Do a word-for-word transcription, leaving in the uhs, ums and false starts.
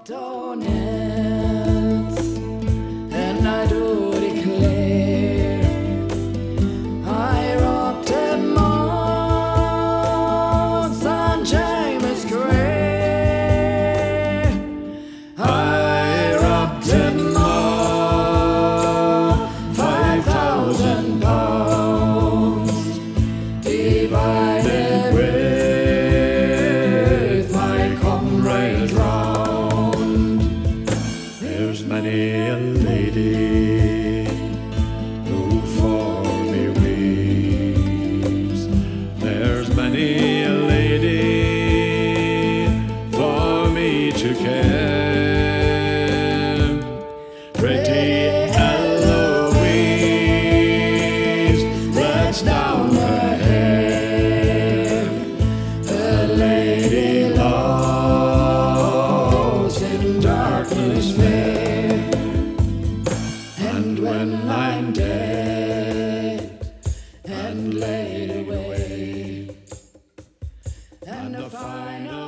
walked on it, and I do declare I robbed him on Saint James Square. I robbed him on five thousand pounds, divided with my comrades round. There's many a lady who for me weeps. There's many a lady for me to care. Pretty Eloise lets down her hair. The lady lost in darkness fair. And when I'm dead and laid away, and the final